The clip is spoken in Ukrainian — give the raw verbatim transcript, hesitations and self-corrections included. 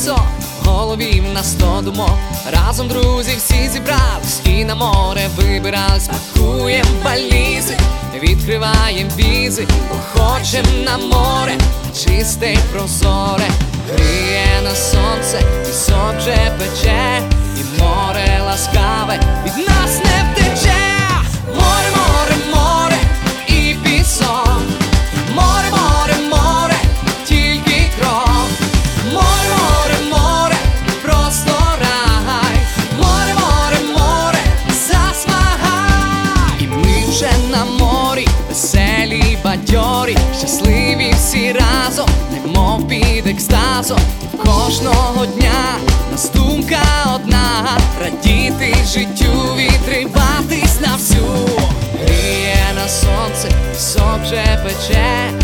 сон, в голові в нас сто думок. Разом друзі всі зібрались і на море вибирались. Пакуєм валізи, відкриваєм візи, хочем на море, чисте й прозоре. Гріє на сонце, пісок вже пече, і море ласкаве від нас не втече. Море, море, море і пісок. Море, море, море, тільки крок. Море, море, море, просто рай. Море, море, море, засмагай. І ми вже на морі, веселі, бадьорі, щасливі всі разом, немов під екстазом. Кожного дня нас думка одна, радіти життю, відриватись на всю. Гріє на сонце, пісок вже пече,